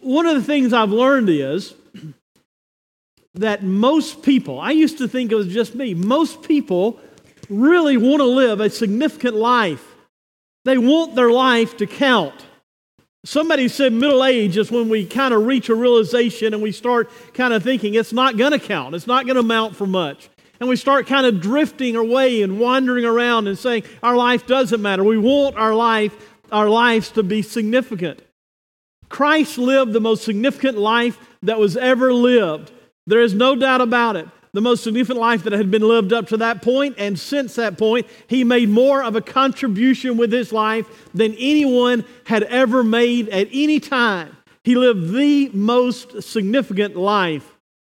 one of the things I've learned is that most people, I used to think it was just me, most people really want to live a significant life. They want their life to count. Somebody said middle age is when we kind of reach a realization and we start kind of thinking it's not going to count, it's not going to amount for much. And we start kind of drifting away and wandering around and saying our life doesn't matter. We want our lives to be significant. Christ lived the most significant life that was ever lived. There is no doubt about it. The most significant life that had been lived up to that point, and since that point, He made more of a contribution with His life than anyone had ever made at any time. He lived the most significant life.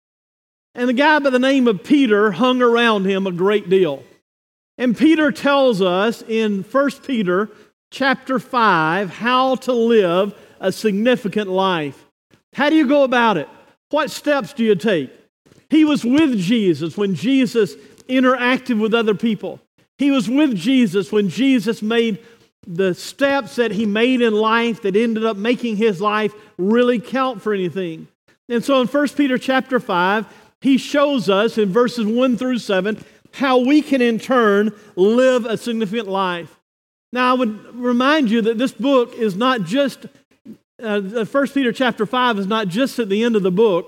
And the guy by the name of Peter hung around him a great deal. And Peter tells us in 1 Peter chapter 5 how to live a significant life. How do you go about it? What steps do you take? He was with Jesus when Jesus interacted with other people. He was with Jesus when Jesus made the steps that He made in life that ended up making His life really count for anything. And so in 1 Peter chapter 5, he shows us in verses 1 through 7 how we can in turn live a significant life. Now I would remind you that this book is not just, 1 Peter chapter 5 is not just at the end of the book.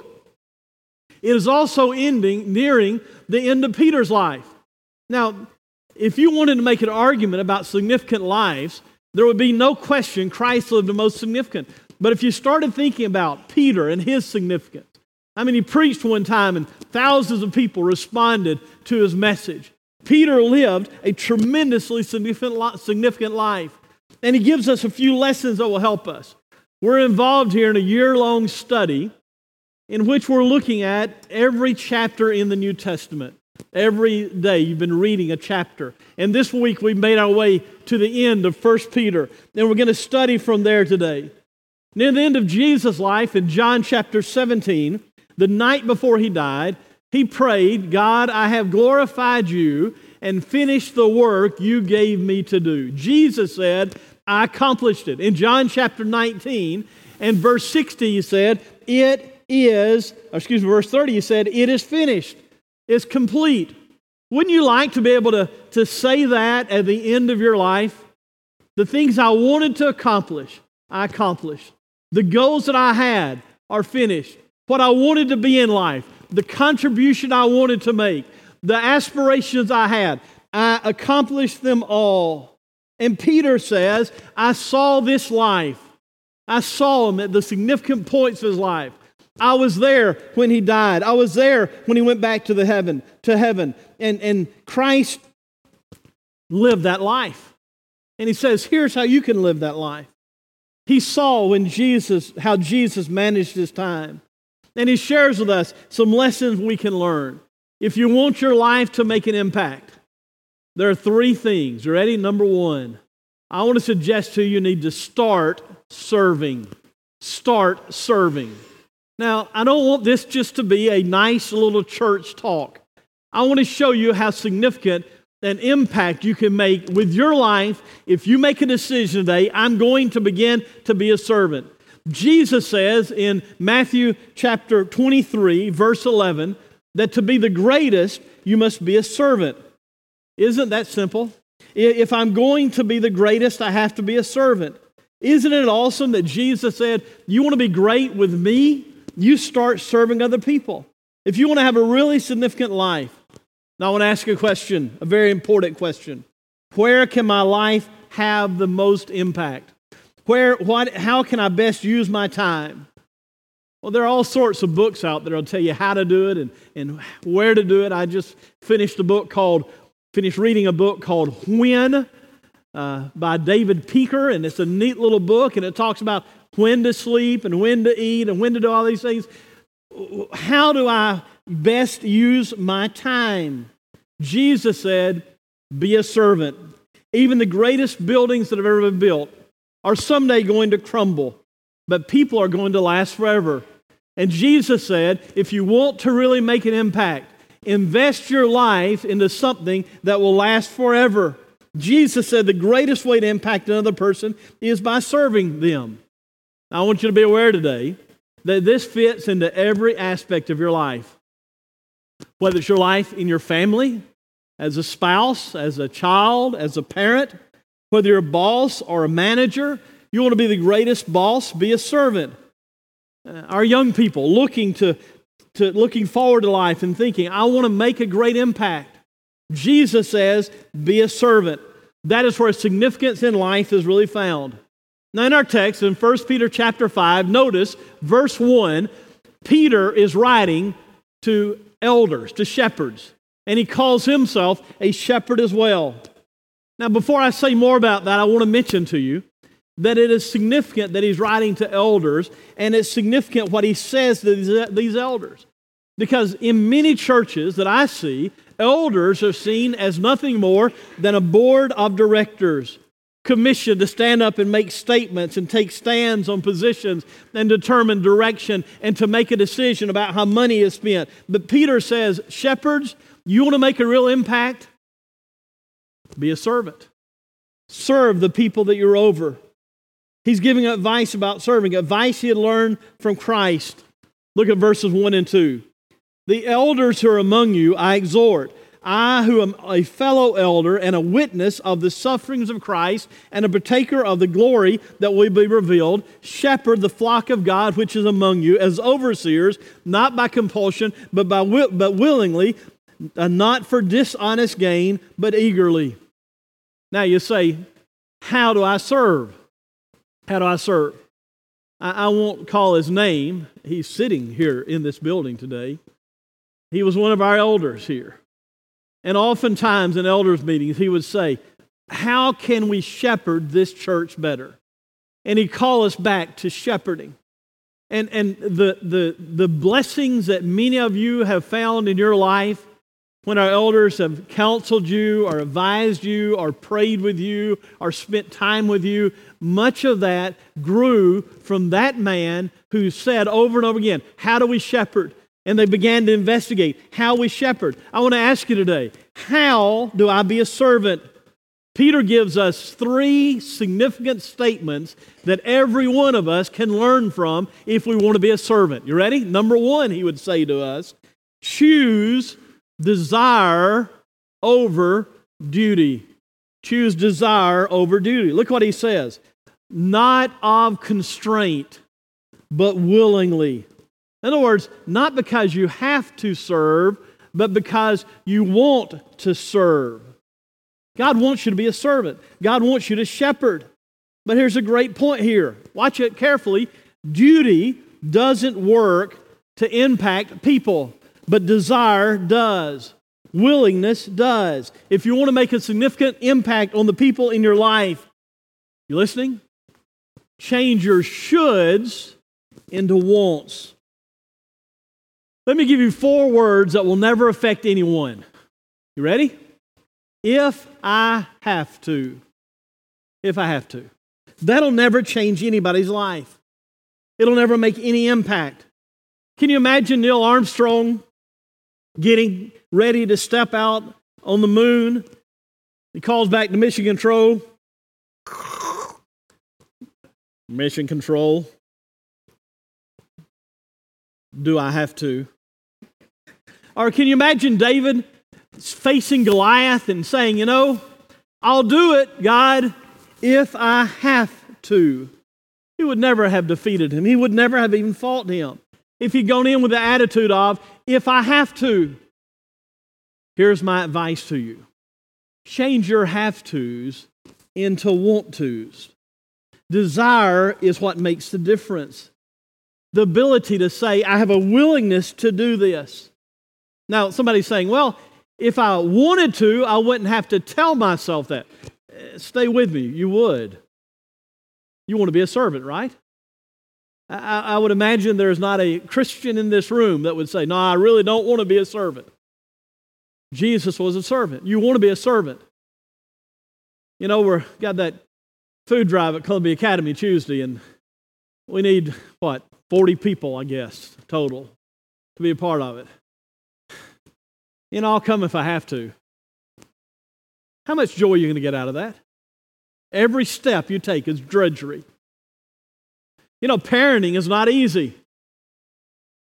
It is also nearing the end of Peter's life. Now, if you wanted to make an argument about significant lives, there would be no question Christ lived the most significant. But if you started thinking about Peter and his significance, I mean, he preached one time and thousands of people responded to his message. Peter lived a tremendously significant life. And he gives us a few lessons that will help us. We're involved here in a year-long study in which we're looking at every chapter in the New Testament. Every day you've been reading a chapter. And this week we've made our way to the end of 1 Peter. And we're going to study from there today. Near the end of Jesus' life in John chapter 17, the night before He died, He prayed, God, I have glorified You and finished the work You gave me to do. Jesus said, I accomplished it. In John chapter 19 and verse 60, He said, verse 30, He said, it is finished. It's complete. Wouldn't you like to be able to say that at the end of your life? The things I wanted to accomplish, I accomplished. The goals that I had are finished. What I wanted to be in life, the contribution I wanted to make, the aspirations I had, I accomplished them all. And Peter says, I saw this life. I saw Him at the significant points of His life. I was there when He died. I was there when He went back to heaven. And Christ lived that life. And he says, here's how you can live that life. He saw how Jesus managed His time. And he shares with us some lessons we can learn. If you want your life to make an impact, there are 3 things. You ready? Number 1, I want to suggest to you need to start serving. Start serving. Now, I don't want this just to be a nice little church talk. I want to show you how significant an impact you can make with your life if you make a decision today, I'm going to begin to be a servant. Jesus says in Matthew chapter 23, verse 11, that to be the greatest, you must be a servant. Isn't that simple? If I'm going to be the greatest, I have to be a servant. Isn't it awesome that Jesus said, you want to be great with me? You start serving other people. If you want to have a really significant life, now I want to ask you a question, a very important question. Where can my life have the most impact? How can I best use my time? Well, there are all sorts of books out there that'll tell you how to do it and where to do it. I just finished reading a book called When by David Peaker, and it's a neat little book, and it talks about when to sleep and when to eat and when to do all these things. How do I best use my time? Jesus said, be a servant. Even the greatest buildings that have ever been built are someday going to crumble, but people are going to last forever. And Jesus said, if you want to really make an impact, invest your life into something that will last forever. Jesus said the greatest way to impact another person is by serving them. Now, I want you to be aware today that this fits into every aspect of your life. Whether it's your life in your family, as a spouse, as a child, as a parent, whether you're a boss or a manager, you want to be the greatest boss, be a servant. Our young people looking forward to life and thinking, I want to make a great impact. Jesus says, be a servant. That is where significance in life is really found. Now in our text, in 1 Peter chapter 5, notice verse 1, Peter is writing to elders, to shepherds, and he calls himself a shepherd as well. Now before I say more about that, I want to mention to you that it is significant that he's writing to elders, and it's significant what he says to these elders. Because in many churches that I see, elders are seen as nothing more than a board of directors, commissioned to stand up and make statements and take stands on positions and determine direction and to make a decision about how money is spent. But Peter says, shepherds, you want to make a real impact? Be a servant. Serve the people that you're over. He's giving advice about serving, advice he had learned from Christ. Look at verses 1 and 2. The elders who are among you I exhort, I who am a fellow elder and a witness of the sufferings of Christ and a partaker of the glory that will be revealed, shepherd the flock of God which is among you as overseers, not by compulsion, but willingly, not for dishonest gain, but eagerly. Now you say, how do I serve? How do I serve? I won't call his name. He's sitting here in this building today. He was one of our elders here. And oftentimes in elders' meetings, he would say, how can we shepherd this church better? And he'd call us back to shepherding. And the blessings that many of you have found in your life when our elders have counseled you or advised you or prayed with you or spent time with you, much of that grew from that man who said over and over again, how do we shepherd? And they began to investigate how we shepherd. I want to ask you today, how do I be a servant? Peter gives us 3 significant statements that every one of us can learn from if we want to be a servant. You ready? Number 1, he would say to us, choose desire over duty. Choose desire over duty. Look what he says. Not of constraint, but willingly. In other words, not because you have to serve, but because you want to serve. God wants you to be a servant. God wants you to shepherd. But here's a great point here. Watch it carefully. Duty doesn't work to impact people, but desire does. Willingness does. If you want to make a significant impact on the people in your life, you listening? Change your shoulds into wants. Let me give you 4 words that will never affect anyone. You ready? If I have to. If I have to. That'll never change anybody's life. It'll never make any impact. Can you imagine Neil Armstrong getting ready to step out on the moon? He calls back to mission control. Mission control. Do I have to? Or can you imagine David facing Goliath and saying, I'll do it, God, if I have to. He would never have defeated him. He would never have even fought him if he'd gone in with the attitude of, if I have to. Here's my advice to you. Change your have-tos into want-tos. Desire is what makes the difference. The ability to say, I have a willingness to do this. Now, somebody's saying, well, if I wanted to, I wouldn't have to tell myself that. Stay with me. You would. You want to be a servant, right? I would imagine there's not a Christian in this room that would say, no, I really don't want to be a servant. Jesus was a servant. You want to be a servant. We've got that food drive at Columbia Academy Tuesday, and we need, 40 people, I guess, total, to be a part of it. I'll come if I have to. How much joy are you going to get out of that? Every step you take is drudgery. Parenting is not easy.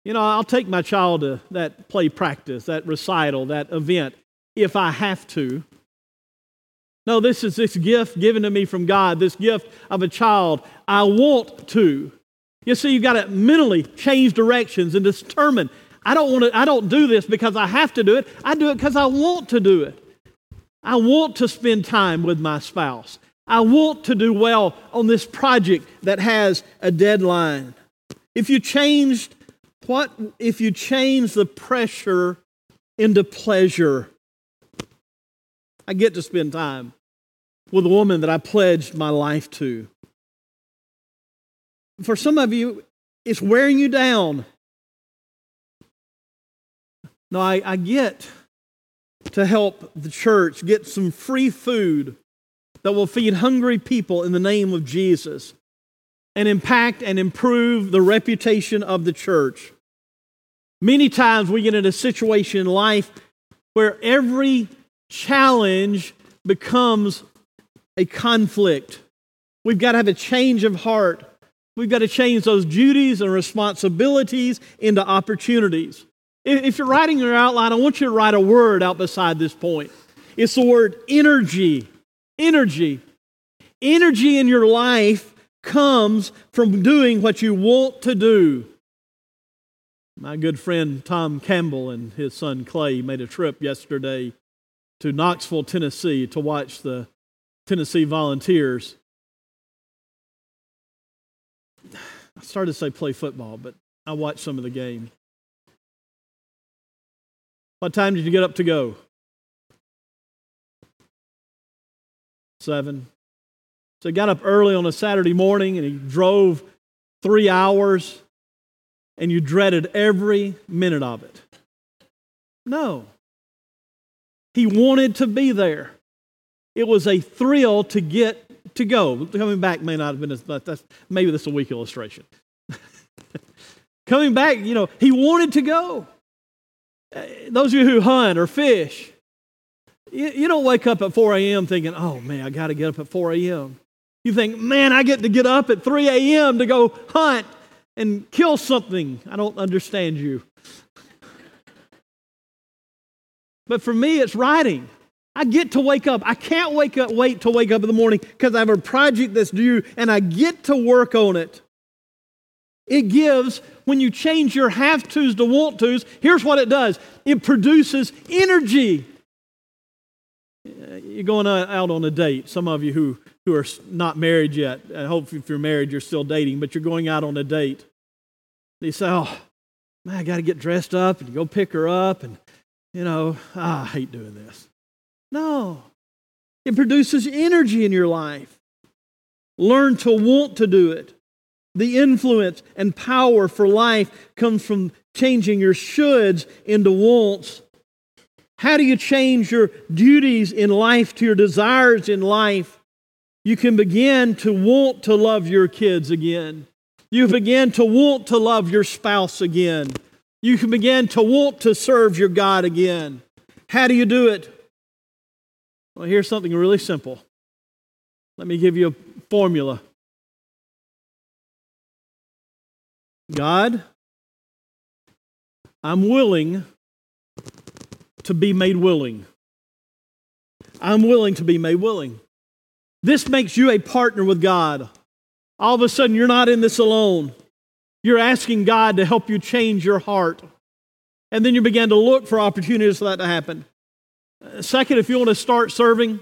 I'll take my child to that play practice, that recital, that event, if I have to. No, this is this gift given to me from God, this gift of a child. I want to. You see, you've got to mentally change directions and determine, I don't do this because I have to do it. I do it because I want to do it. I want to spend time with my spouse. I want to do well on this project that has a deadline. If you change the pressure into pleasure, I get to spend time with a woman that I pledged my life to. For some of you, it's wearing you down. No, I get to help the church get some free food that will feed hungry people in the name of Jesus and impact and improve the reputation of the church. Many times we get in a situation in life where every challenge becomes a conflict. We've got to have a change of heart. We've got to change those duties and responsibilities into opportunities. If you're writing your outline, I want you to write a word out beside this point. It's the word energy. Energy. Energy in your life comes from doing what you want to do. My good friend Tom Campbell and his son Clay made a trip yesterday to Knoxville, Tennessee to watch the Tennessee Volunteers. I started to say play football, but I watched some of the game. What time did you get up to go? 7. So he got up early on a Saturday morning and he drove 3 hours and you dreaded every minute of it. No. He wanted to be there. It was a thrill to get to go. Coming back may not have been maybe this is a weak illustration. Coming back, he wanted to go. Those of you who hunt or fish, you don't wake up at 4 a.m. thinking, oh man, I got to get up at 4 a.m. You think, man, I get to get up at 3 a.m. to go hunt and kill something. I don't understand you. But for me, it's writing. I get to wake up. I can't wait to wake up in the morning because I have a project that's due and I get to work on it. It gives, when you change your have-tos to want-tos, here's what it does. It produces energy. You're going out on a date. Some of you who are not married yet, I hope if you're married, you're still dating, but you're going out on a date. They say, oh, man, I got to get dressed up and go pick her up and, I hate doing this. No. It produces energy in your life. Learn to want to do it. The influence and power for life comes from changing your shoulds into wants. How do you change your duties in life to your desires in life? You can begin to want to love your kids again. You begin to want to love your spouse again. You can begin to want to serve your God again. How do you do it? Well, here's something really simple. Let me give you a formula. God, I'm willing to be made willing. I'm willing to be made willing. This makes you a partner with God. All of a sudden, you're not in this alone. You're asking God to help you change your heart. And then you begin to look for opportunities for that to happen. Second, if you want to start serving,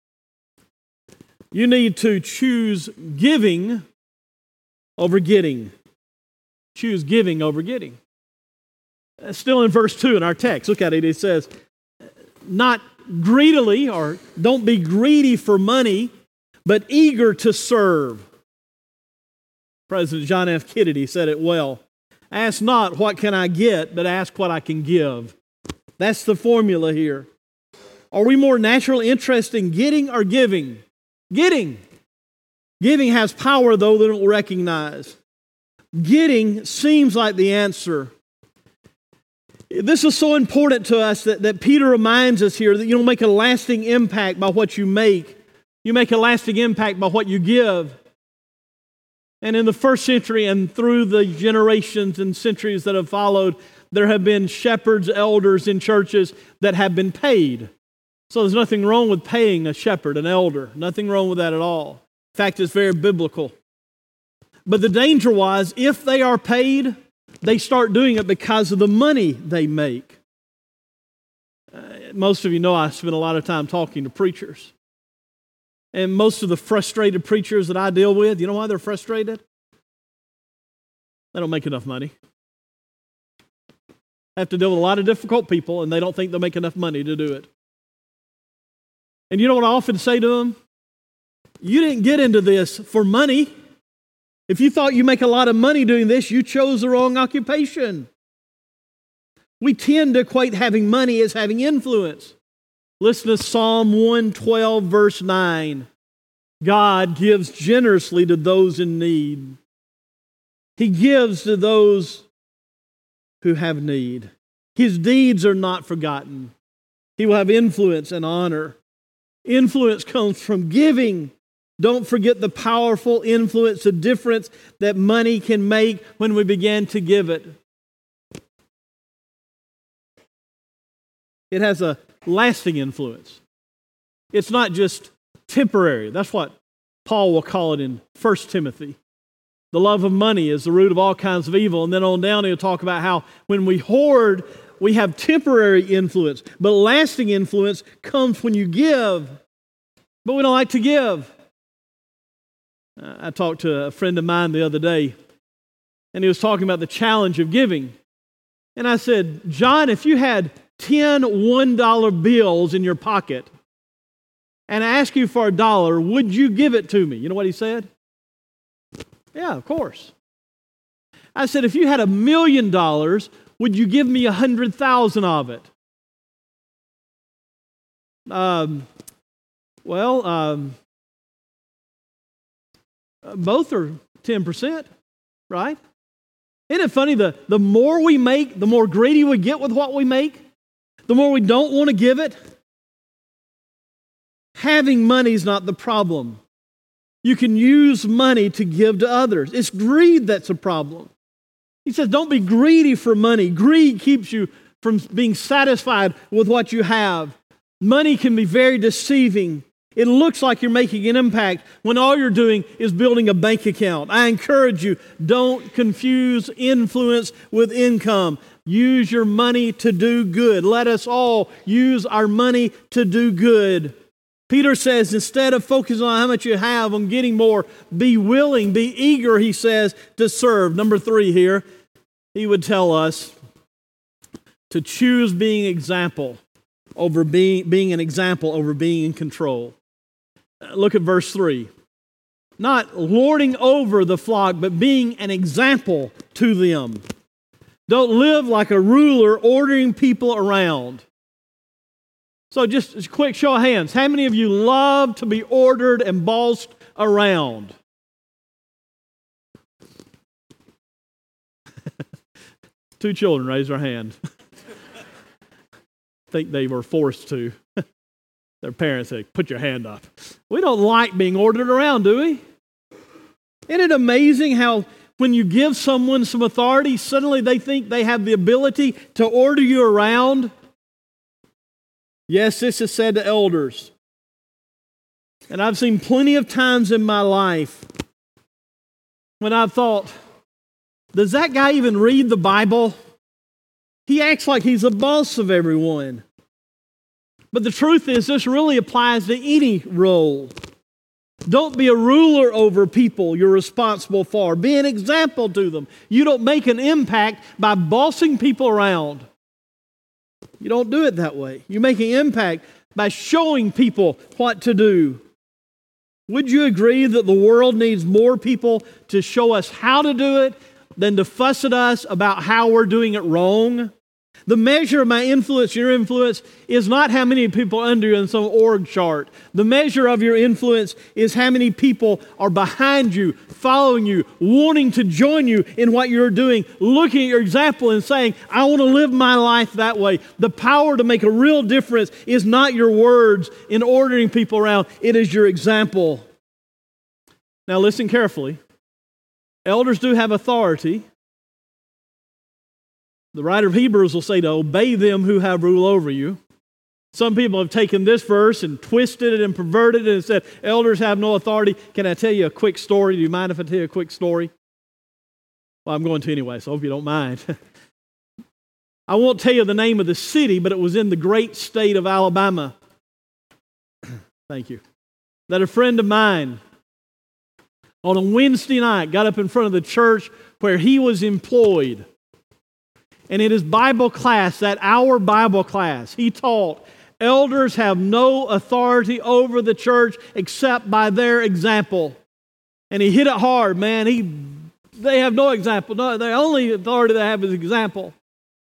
you need to choose giving over getting. Choose giving over getting. Still in verse 2 in our text, look at it. It says, not greedily, or don't be greedy for money, but eager to serve. President John F. Kennedy said it well. Ask not what can I get, but ask what I can give. That's the formula here. Are we more naturally interested in getting or giving? Getting. Giving has power, though, they don't recognize. Getting seems like the answer. This is so important to us that Peter reminds us here that you don't make a lasting impact by what you make. You make a lasting impact by what you give. And in the first century and through the generations and centuries that have followed, there have been shepherds, elders in churches that have been paid. So there's nothing wrong with paying a shepherd, an elder. Nothing wrong with that at all. In fact, it's very biblical. But the danger was, if they are paid, they start doing it because of the money they make. Most of you know I spend a lot of time talking to preachers. And most of the frustrated preachers that I deal with, you know why they're frustrated? They don't make enough money. They have to deal with a lot of difficult people, and they don't think they'll make enough money to do it. And you know what I often say to them? You didn't get into this for money. If you thought you make a lot of money doing this, you chose the wrong occupation. We tend to equate having money as having influence. Listen to Psalm 112, verse 9. God gives generously to those in need. He gives to those who have need. His deeds are not forgotten. He will have influence and honor. Influence comes from giving. Don't forget the powerful influence, the difference that money can make when we begin to give it. It has a lasting influence. It's not just temporary. That's what Paul will call it in 1 Timothy. The love of money is the root of all kinds of evil. And then on down he'll talk about how when we hoard, we have temporary influence. But lasting influence comes when you give. But we don't like to give. I talked to a friend of mine the other day, and he was talking about the challenge of giving. And I said, John, if you had 10 $1 bills in your pocket and I ask you for $1, would you give it to me? You know what he said? Yeah, of course. I said, if you had $1 million, would you give me 100,000 of it? Both are 10%, right? Isn't it funny? The more we make, the more greedy we get with what we make, the more we don't want to give it. Having money is not the problem. You can use money to give to others. It's greed that's a problem. He says, don't be greedy for money. Greed keeps you from being satisfied with what you have. Money can be very deceiving. It looks like you're making an impact when all you're doing is building a bank account. I encourage you, don't confuse influence with income. Use your money to do good. Let us all use our money to do good. Peter says, instead of focusing on how much you have, on getting more, be willing, be eager, he says, to serve. Number 3 here, he would tell us to choose being example over being an example over being in control. Look at verse 3. Not lording over the flock, but being an example to them. Don't live like a ruler ordering people around. So just a quick show of hands. How many of you love to be ordered and bossed around? Two children raised their hand. I think they were forced to. Their parents said, put your hand up. We don't like being ordered around, do we? Isn't it amazing how when you give someone some authority, suddenly they think they have the ability to order you around? Yes, this is said to elders. And I've seen plenty of times in my life when I've thought, does that guy even read the Bible? He acts like he's the boss of everyone. But the truth is, this really applies to any role. Don't be a ruler over people you're responsible for. Be an example to them. You don't make an impact by bossing people around. You don't do it that way. You make an impact by showing people what to do. Would you agree that the world needs more people to show us how to do it than to fuss at us about how we're doing it wrong? The measure of my influence, your influence, is not how many people are under you in some org chart. The measure of your influence is how many people are behind you, following you, wanting to join you in what you're doing, looking at your example and saying, I want to live my life that way. The power to make a real difference is not your words in ordering people around. It is your example. Now listen carefully. Elders do have authority. The writer of Hebrews will say to obey them who have rule over you. Some people have taken this verse and twisted it and perverted it and said, elders have no authority. Can I tell you a quick story? Do you mind if I tell you a quick story? Well, I'm going to anyway, so I hope you don't mind. I won't tell you the name of the city, but it was in the great state of Alabama. Thank you. That a friend of mine on a Wednesday night got up in front of the church where he was employed. And in his Bible class, that hour Bible class, he taught, elders have no authority over the church except by their example. And he hit it hard, man. They have no example. No, the only authority they have is example.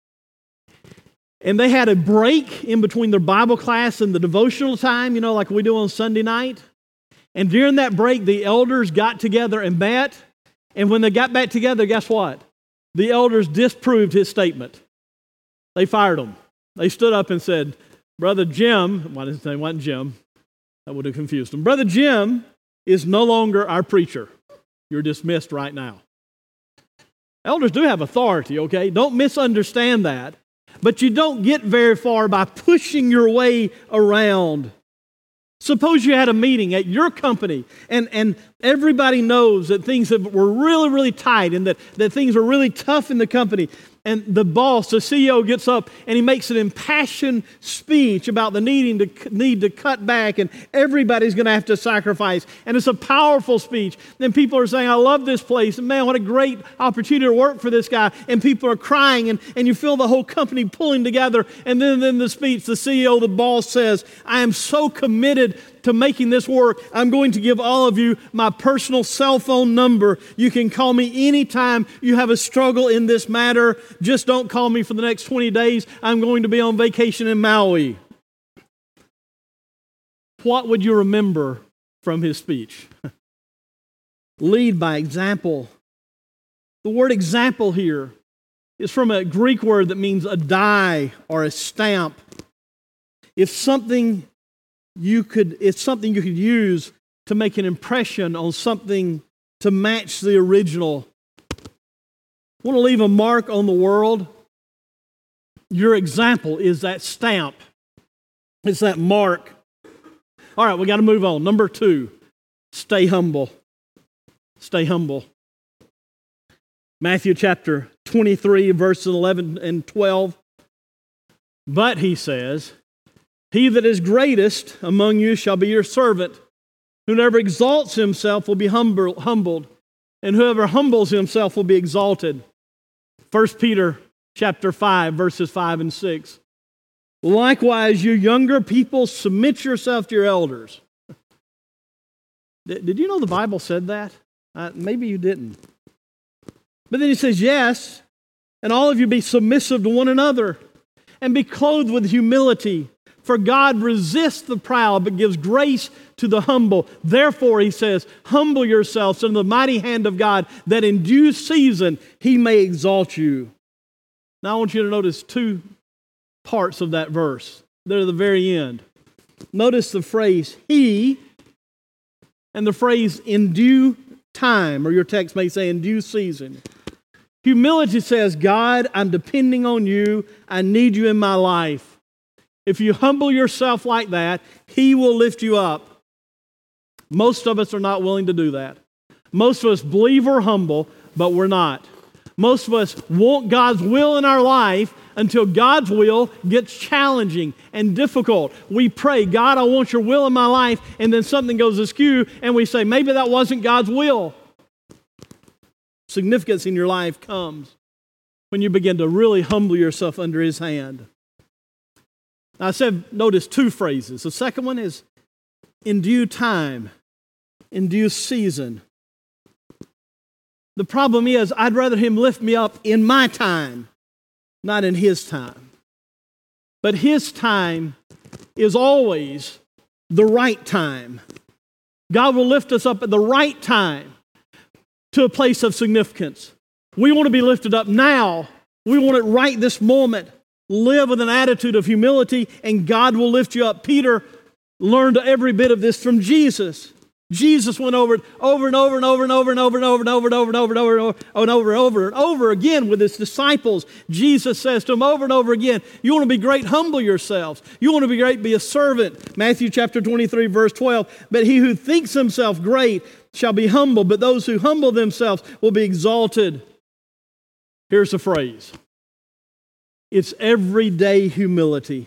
And they had a break in between their Bible class and the devotional time, like we do on Sunday night. And during that break, the elders got together and met. And when they got back together, guess what? The elders disproved his statement. They fired him. They stood up and said, Brother Jim, well, his name wasn't Jim. That would have confused him. Brother Jim is no longer our preacher. You're dismissed right now. Elders do have authority, okay? Don't misunderstand that. But you don't get very far by pushing your way around. Suppose you had a meeting at your company and everybody knows that things were really, really tight and that things are really tough in the company. And the boss, the CEO, gets up and he makes an impassioned speech about the need to cut back and everybody's going to have to sacrifice. And it's a powerful speech. Then people are saying, I love this place. And man, what a great opportunity to work for this guy. And people are crying and you feel the whole company pulling together. And then in the speech, the CEO, the boss says, I am so committed to making this work. I'm going to give all of you my personal cell phone number. You can call me anytime you have a struggle in this matter. Just don't call me for the next 20 days. I'm going to be on vacation in Maui. What would you remember from his speech? Lead by example. The word example here is from a Greek word that means a die or a stamp. It's something you could use to make an impression on something to match the original. Want to leave a mark on the world? Your example is that stamp. It's that mark. All right, we got to move on. Number 2, stay humble. Stay humble. Matthew chapter 23, verses 11 and 12. But, he says, he that is greatest among you shall be your servant. Whoever exalts himself will be humbled, and whoever humbles himself will be exalted. 1 Peter chapter 5, verses 5 and 6. Likewise, you younger people, submit yourself to your elders. Did you know the Bible said that? Maybe you didn't. But then he says, yes, and all of you be submissive to one another, and be clothed with humility. For God resists the proud, but gives grace to the humble. Therefore, he says, humble yourselves under the mighty hand of God, that in due season he may exalt you. Now I want you to notice 2 parts of that verse. They're at the very end. Notice the phrase, he, and the phrase, in due time, or your text may say, in due season. Humility says, God, I'm depending on you. I need you in my life. If you humble yourself like that, he will lift you up. Most of us are not willing to do that. Most of us believe we're humble, but we're not. Most of us want God's will in our life until God's will gets challenging and difficult. We pray, God, I want your will in my life, and then something goes askew, and we say, maybe that wasn't God's will. Significance in your life comes when you begin to really humble yourself under his hand. I said, notice 2 phrases. The second one is in due time, in due season. The problem is, I'd rather him lift me up in my time, not in his time. But his time is always the right time. God will lift us up at the right time to a place of significance. We want to be lifted up now. We want it right this moment. Live with an attitude of humility, and God will lift you up. Peter learned every bit of this from Jesus. Jesus went over it over and over and over and over and over and over and over and over and over and over and over and over and over again with his disciples. Jesus says to them over and over again, you want to be great, humble yourselves. You want to be great, be a servant. Matthew chapter 23, verse 12. But he who thinks himself great shall be humble, but those who humble themselves will be exalted. Here's the phrase. It's everyday humility.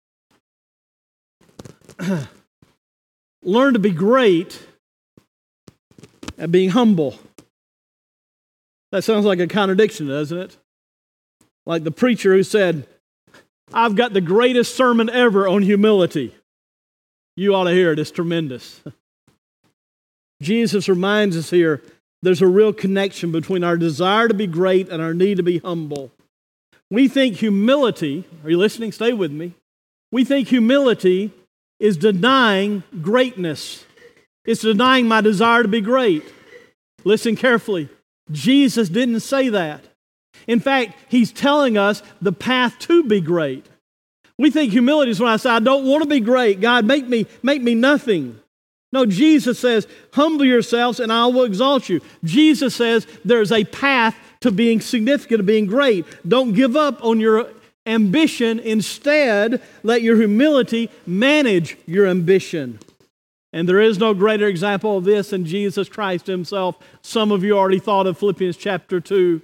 Learn to be great at being humble. That sounds like a contradiction, doesn't it? Like the preacher who said, I've got the greatest sermon ever on humility. You ought to hear it. It's tremendous. Jesus reminds us here there's a real connection between our desire to be great and our need to be humble. We think humility, are you listening? Stay with me. We think humility is denying greatness. It's denying my desire to be great. Listen carefully. Jesus didn't say that. In fact, He's telling us the path to be great. We think humility is when I say, I don't want to be great. God, make me nothing. No, Jesus says, humble yourselves and I will exalt you. Jesus says there's a path to being significant, to being great. Don't give up on your ambition. Instead, let your humility manage your ambition. And there is no greater example of this than Jesus Christ Himself. Some of you already thought of Philippians chapter 2,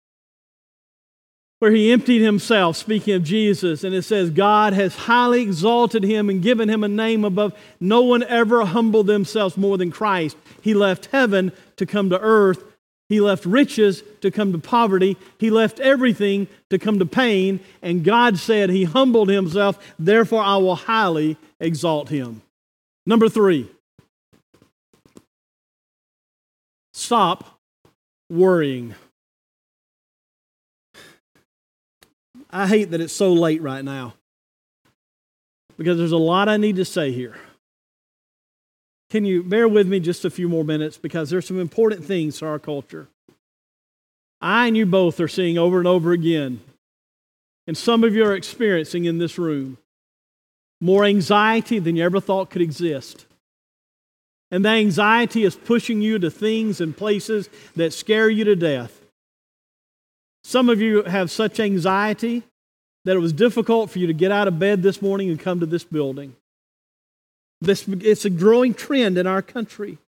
where He emptied Himself, speaking of Jesus, and it says, God has highly exalted Him and given Him a name above. No one ever humbled themselves more than Christ. He left heaven to come to earth. He left riches to come to poverty. He left everything to come to pain. And God said He humbled Himself, therefore I will highly exalt Him. Number 3, stop worrying. I hate that it's so late right now because there's a lot I need to say here. Can you bear with me just a few more minutes because there's some important things to our culture. I and you both are seeing over and over again, and some of you are experiencing in this room, more anxiety than you ever thought could exist. And that anxiety is pushing you to things and places that scare you to death. Some of you have such anxiety that it was difficult for you to get out of bed this morning and come to this building. It's a growing trend in our country.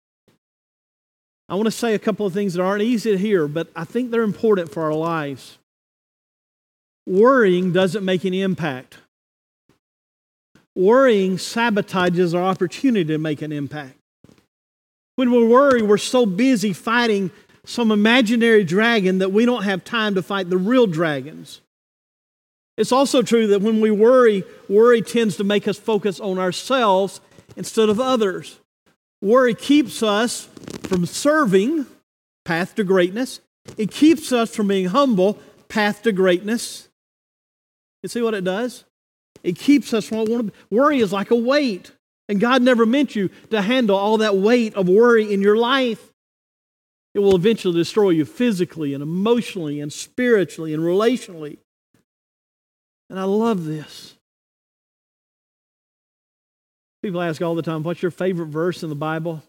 I want to say a couple of things that aren't easy to hear, but I think they're important for our lives. Worrying doesn't make any impact. Worrying sabotages our opportunity to make an impact. When we worry, we're so busy fighting some imaginary dragon that we don't have time to fight the real dragons. It's also true that when we worry tends to make us focus on ourselves instead of others. Worry keeps us from serving, path to greatness. It keeps us from being humble, path to greatness. You see what it does? It keeps us from worry is like a weight. And God never meant you to handle all that weight of worry in your life. It will eventually destroy you physically and emotionally and spiritually and relationally. And I love this. People ask all the time, what's your favorite verse in the Bible?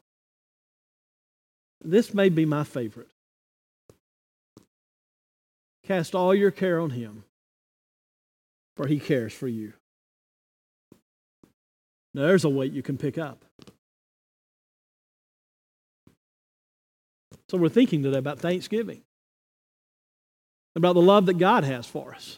This may be my favorite. Cast all your care on Him, for He cares for you. Now there's a weight you can pick up. So we're thinking today about Thanksgiving, about the love that God has for us.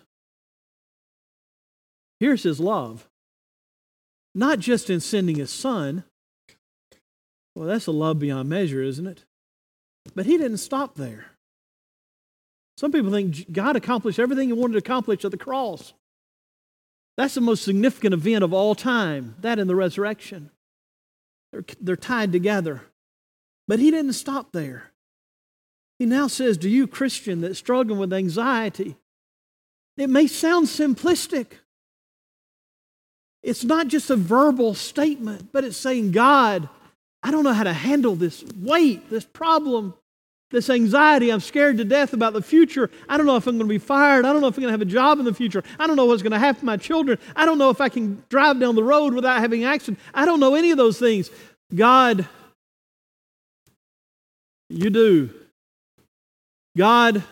Here's His love. Not just in sending His Son. Well, that's a love beyond measure, isn't it? But He didn't stop there. Some people think God accomplished everything He wanted to accomplish at the cross. That's the most significant event of all time, that and the resurrection. They're tied together. But He didn't stop there. He now says to you, Christian, that's struggling with anxiety, it may sound simplistic. It's not just a verbal statement, but it's saying, God, I don't know how to handle this weight, this problem, this anxiety. I'm scared to death about the future. I don't know if I'm going to be fired. I don't know if I'm going to have a job in the future. I don't know what's going to happen to my children. I don't know if I can drive down the road without having an accident. I don't know any of those things. God, You do. God,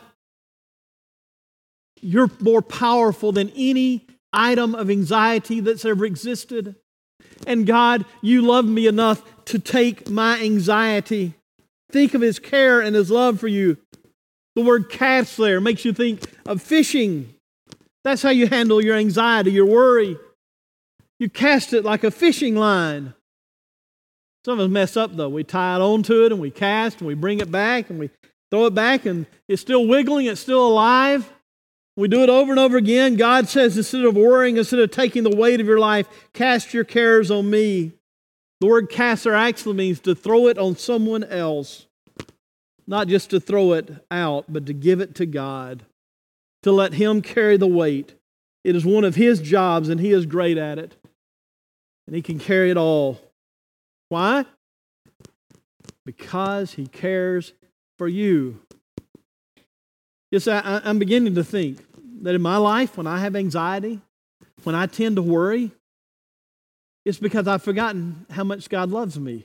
you're more powerful than any item of anxiety that's ever existed. And God, you love me enough to take my anxiety. Think of His care and His love for you. The word cast there makes you think of fishing. That's how you handle your anxiety, your worry. You cast it like a fishing line. Some of us mess up though. We tie it onto it and we cast and we bring it back and we throw it back and it's still wiggling, it's still alive. We do it over and over again. God says instead of worrying, instead of taking the weight of your life, cast your cares on me. The word cast there actually means to throw it on someone else. Not just to throw it out, but to give it to God. To let Him carry the weight. It is one of His jobs and He is great at it. And He can carry it all. Why? Because He cares for you. Yes, I'm beginning to think that in my life, when I have anxiety, when I tend to worry, it's because I've forgotten how much God loves me.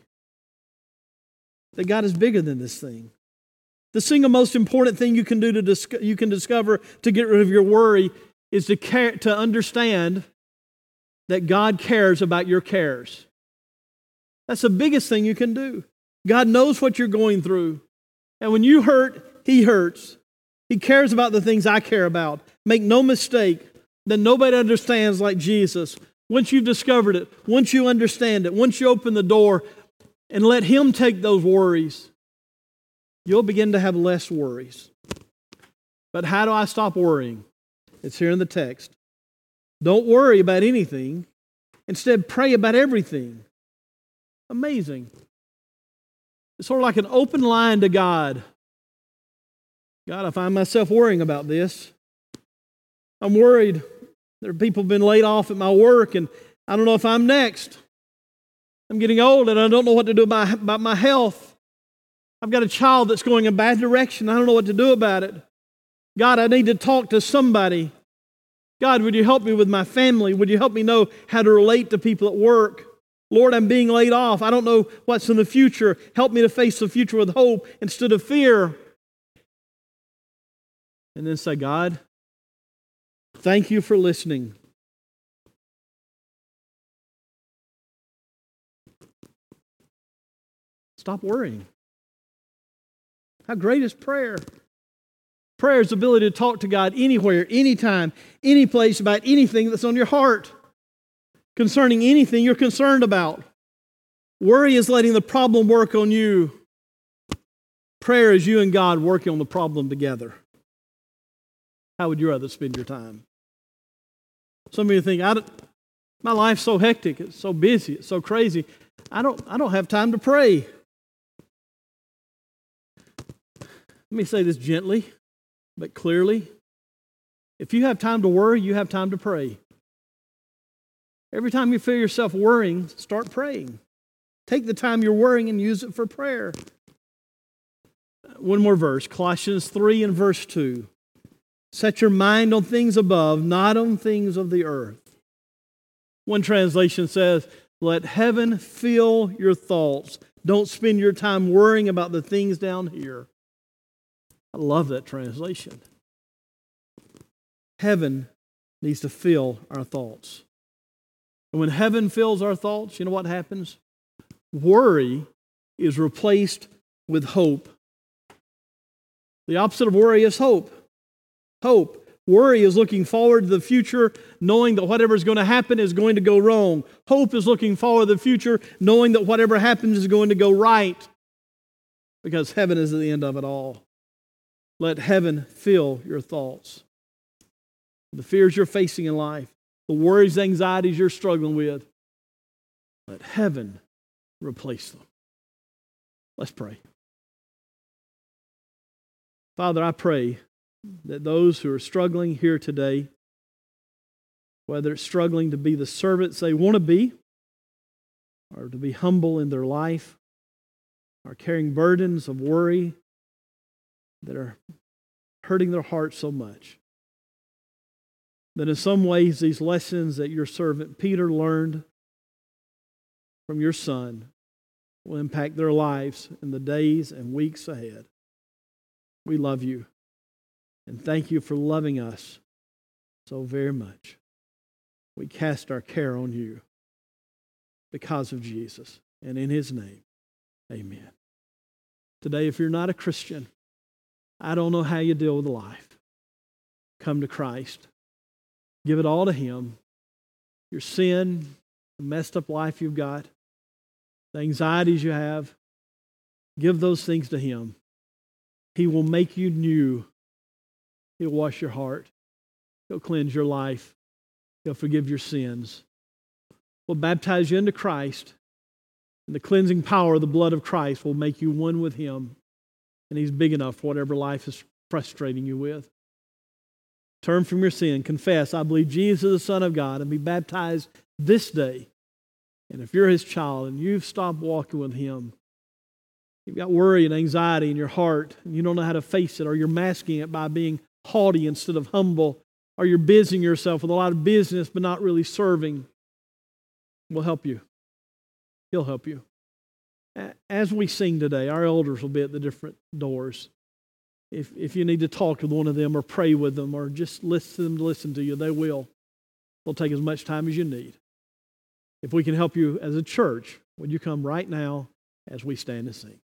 That God is bigger than this thing. The single most important thing you can do you can discover to get rid of your worry is to understand that God cares about your cares. That's the biggest thing you can do. God knows what you're going through. And when you hurt, He hurts. He cares about the things I care about. Make no mistake that nobody understands like Jesus. Once you've discovered it, once you understand it, once you open the door and let Him take those worries, you'll begin to have less worries. But how do I stop worrying? It's here in the text. Don't worry about anything. Instead, pray about everything. Amazing. It's sort of like an open line to God. God, I find myself worrying about this. I'm worried. There are people who've been laid off at my work, and I don't know if I'm next. I'm getting old, and I don't know what to do about my health. I've got a child that's going in a bad direction. I don't know what to do about it. God, I need to talk to somebody. God, would you help me with my family? Would you help me know how to relate to people at work? Lord, I'm being laid off. I don't know what's in the future. Help me to face the future with hope instead of fear. And then say, God, thank you for listening. Stop worrying. How great is prayer? Prayer is the ability to talk to God anywhere, anytime, any place about anything that's on your heart, concerning anything you're concerned about. Worry is letting the problem work on you. Prayer is you and God working on the problem together. How would you rather spend your time? Some of you think, my life's so hectic, it's so busy, it's so crazy. I don't have time to pray. Let me say this gently, but clearly. If you have time to worry, you have time to pray. Every time you feel yourself worrying, start praying. Take the time you're worrying and use it for prayer. One more verse, Colossians 3 and verse 2. Set your mind on things above, not on things of the earth. One translation says, let heaven fill your thoughts. Don't spend your time worrying about the things down here. I love that translation. Heaven needs to fill our thoughts. And when heaven fills our thoughts, you know what happens? Worry is replaced with hope. The opposite of worry is hope. Hope. Worry is looking forward to the future, knowing that whatever is going to happen is going to go wrong. Hope is looking forward to the future, knowing that whatever happens is going to go right, because heaven is at the end of it all. Let heaven fill your thoughts. The fears you're facing in life, the worries, anxieties you're struggling with, let heaven replace them. Let's pray. Father, I pray that those who are struggling here today, whether it's struggling to be the servants they want to be, or to be humble in their life, or carrying burdens of worry that are hurting their hearts so much, that in some ways these lessons that your servant Peter learned from your son will impact their lives in the days and weeks ahead. We love you, and thank you for loving us so very much. We cast our care on you because of Jesus, and in His name, amen. Today, if you're not a Christian, I don't know how you deal with life. Come to Christ. Give it all to Him. Your sin, the messed up life you've got, the anxieties you have, give those things to Him. He will make you new. He'll wash your heart. He'll cleanse your life. He'll forgive your sins. Will baptize you into Christ, and the cleansing power of the blood of Christ will make you one with Him, and He's big enough for whatever life is frustrating you with. Turn from your sin, confess, I believe Jesus is the Son of God, and be baptized this day. And if you're His child and you've stopped walking with Him, you've got worry and anxiety in your heart, and you don't know how to face it, or you're masking it by being haughty instead of humble, or you're busying yourself with a lot of business but not really serving, we'll help you. He'll help you. As we sing today, our elders will be at the different doors. If you need to talk with one of them or pray with them or just listen to you, they will. They'll take as much time as you need. If we can help you as a church, would you come right now as we stand and sing?